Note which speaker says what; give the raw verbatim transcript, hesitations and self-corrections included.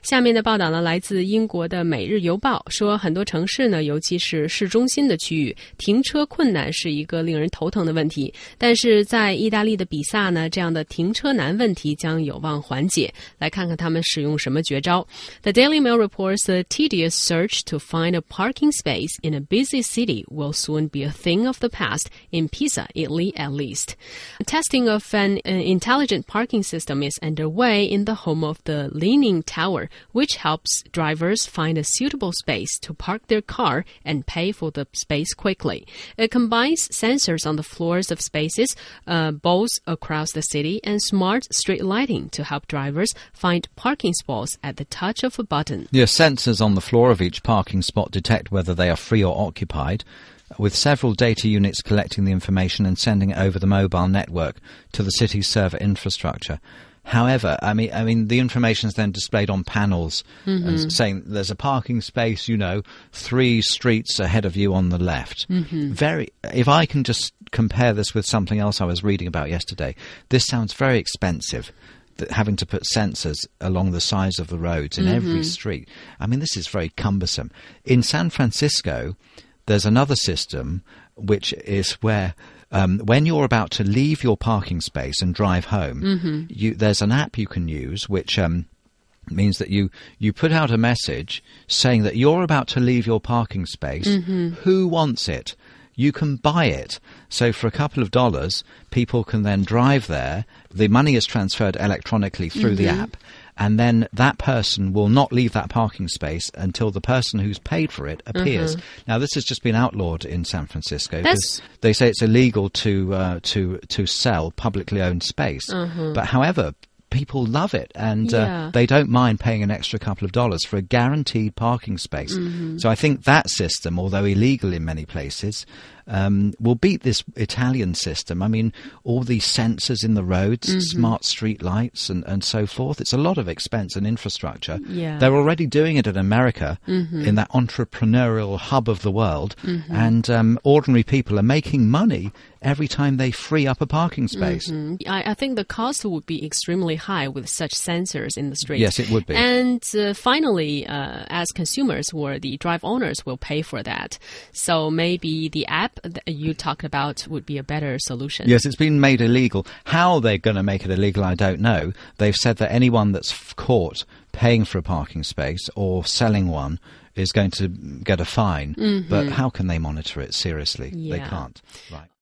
Speaker 1: 下面的报道呢，来自英国的《每日邮报》，说很多城市呢，尤其是市中心的区域，停车困难是一个令人头疼的问题。但是在意大利的比萨呢，这样的停车难问题将有望缓解。来看看他们使用什么绝招。The Daily Mail reports the tedious search to find a parking space in a busy city will soon be a thing of the past in Pisa, Italy at least. Testing of an, an intelligent parking system is underway in the home of the Leaning Tower, which helps drivers find a suitable space to park their car and pay for the space quickly. It combines sensors on the floors of spaces, uh, both across the city, and smart street lighting to help drivers find parking spots at the touch of a button.
Speaker 2: Yeah, sensors on the floor of each parking spot detect whether they are free or occupied, with several data units collecting the information and sending it over the mobile network to the city's server infrastructure. However, I mean, I mean, the information is then displayed on panels, mm-hmm. and saying there's a parking space, you know, three streets ahead of you on the left. Mm-hmm. Very. If I can just compare this with something else I was reading about yesterday, this sounds very expensive. That having to put sensors along the sides of the roads in mm-hmm. every street. I mean, this is very cumbersome. In San Francisco, there's another system which is where um, when you're about to leave your parking space and drive home, mm-hmm. you, there's an app you can use which um, means that you, you put out a message saying that you're about to leave your parking space. Mm-hmm. Who wants it? You can buy it. So for a couple of dollars, people can then drive there. The money is transferred electronically through mm-hmm. the app. And then that person will not leave that parking space until the person who's paid for it appears. Mm-hmm. Now, this has just been outlawed in San Francisco because they say it's illegal to uh, to to sell publicly owned space. Mm-hmm. But however, people love it, and
Speaker 1: yeah.
Speaker 2: uh, they don't mind paying an extra couple of dollars for a guaranteed parking space. Mm-hmm. So I think that system, although illegal in many places, um, will beat this Italian system. I mean, all these sensors in the roads, mm-hmm. smart street lights and, and so forth. It's a lot of expense and infrastructure.
Speaker 1: Yeah.
Speaker 2: They're already doing it in America, mm-hmm. in that entrepreneurial hub of the world, mm-hmm. and um, ordinary people are making money every time they free up a parking space.
Speaker 1: Mm-hmm. I, I think the cost would be extremely high with such sensors in the streets.
Speaker 2: Yes, it would be.
Speaker 1: And uh, finally, uh, as consumers or the drive owners will pay for that. So maybe the app that you talked about would be a better solution.
Speaker 2: Yes, it's been made illegal. How they're going to make it illegal, I don't know. They've said that anyone that's f- caught paying for a parking space or selling one is going to get a fine. Mm-hmm. But how can they monitor it seriously?
Speaker 1: Yeah.
Speaker 2: They can't. Right.